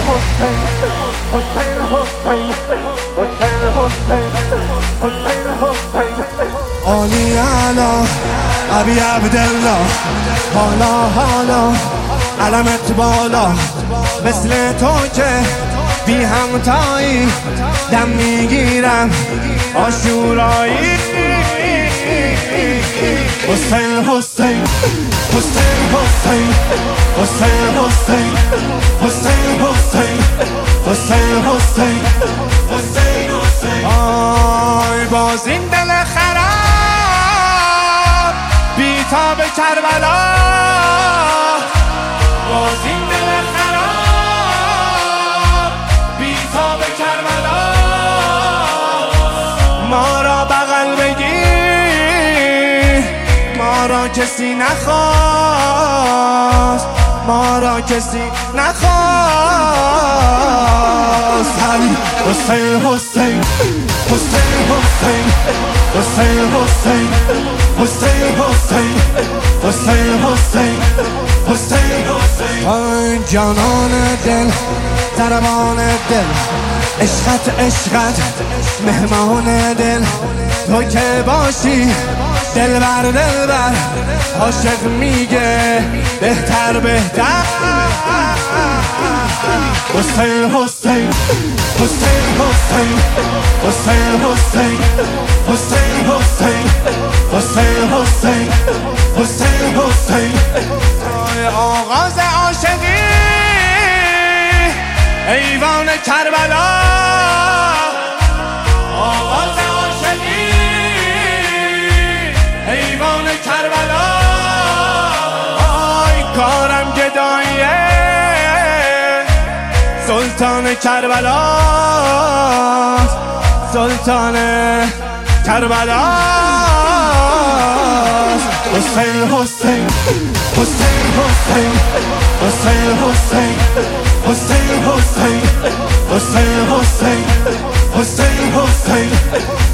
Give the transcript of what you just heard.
حسین حسین حسین حسین حسین حسین حسین علی علا ابی عبدالله حالا علمت بالا مثل تو که بی همتایی دم میگیرم آشورایی حسین حسین حسین حسین حسین حسین حسین حسین حسین حسین حسین حسین آی باز این دل خراب بی‌تاب کربلا باز این دل خراب بی‌تاب کربلا ما را بغل بگیر ما را کسی نخواست ما را کسی نخواست حسین حسین حسین حسین حسین حسین حسین حسین حسین حسین حسین حسین آی جانان دل ضربان دل عشقت عشقت مهمان دل تو که باشی دلبر دلبر عاشق میگه بهتر بهتر حسین حسین حسین حسین حسین حسین حسین حسین حسین حسین حسین حسین آغاز عاشقی ایوان کربلا آغاز عاشقی ایوان کربلا آی کارم گداییه سلطان کربلا سلطان کربلا حسین حسین حسین حسین حسین حسین حسین حسین حسین حسین حسین حسین